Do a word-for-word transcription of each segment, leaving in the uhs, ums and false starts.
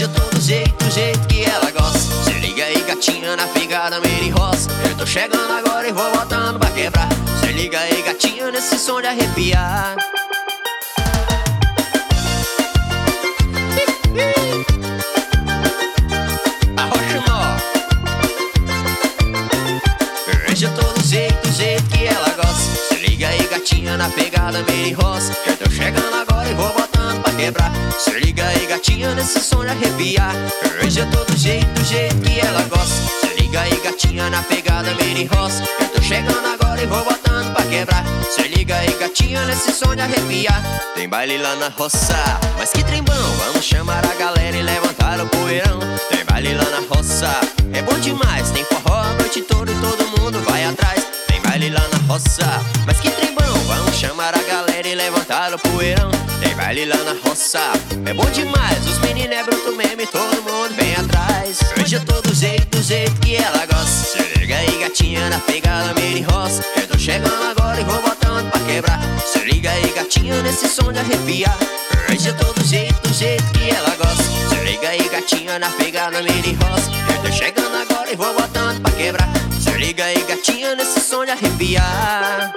Hoje eu tô do jeito, do jeito que ela gosta. Se liga aí, gatinha, na pegada Mary Ross. Eu tô chegando agora e vou botando pra quebrar. Se liga aí, gatinha, nesse som de arrepiar. Arrocha o nó. Hoje eu tô do jeito, do jeito que ela gosta. Se liga aí, gatinha, na pegada Mary Ross. Eu tô chegando agora e vou botando pra quebrar. Se liga aí, gatinha, nesse som de arrepiar. Hoje eu tô do jeito, do jeito que ela gosta. Se liga aí, gatinha, na pegada Mary Ross. Eu tô chegando agora e vou botando pra quebrar. Se liga aí, gatinha, nesse som de arrepiar. Tem baile lá na roça, mas que trem bom. Vamos chamar a galera e levantar o poeirão. Tem baile lá na roça, é bom demais. Tem forró a noite toda e todo mundo vai atrás. Tem baile lá na roça, mas que trem bom. Vamos chamar a galera e levantar o poeirão. Tem baile lá na roça, é bom demais. Os meninos é bruto mesmo e todo mundo vem atrás. Hoje eu tô do jeito, do jeito que ela gosta. Se liga aí, gatinha, na pegada Mary Ross. Eu tô chegando agora e vou botando pra quebrar. Se liga aí, gatinha, nesse som de arrepiar. Hoje eu tô do jeito, do jeito que ela gosta. Se liga aí, gatinha, na pegada Mary Ross. Eu tô chegando agora e vou botando pra quebrar. Se liga aí, gatinha, nesse som de arrepiar.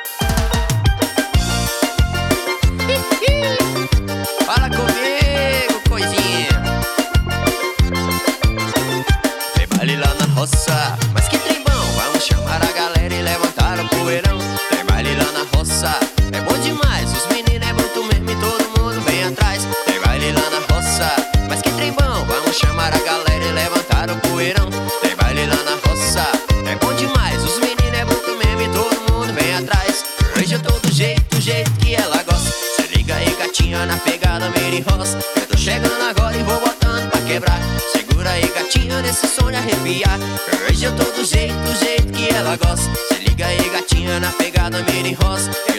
Fala comigo, coisinha. Tem baile lá na roça, mas que trem bom. Vamos chamar a galera e levantar o poeirão. Tem baile lá na roça, é bom demais. Os meninos é muito mesmo e todo mundo vem atrás. Tem baile lá na roça, mas que trem bom. Vamos chamar a galera e levantar o poeirão. Tem baile lá na roça, é bom demais. Os meninos é muito mesmo e todo mundo vem atrás. Hoje eu tô do jeito, do jeito que ela gosta. Se liga aí, gatinha, na pegada Mary Ross. Eu tô chegando agora e vou botando pra quebrar. Segura aí, gatinha, nesse som de arrepiar. Hoje eu tô do jeito, do jeito que ela gosta. Se liga aí, gatinha, na pegada Mary Ross.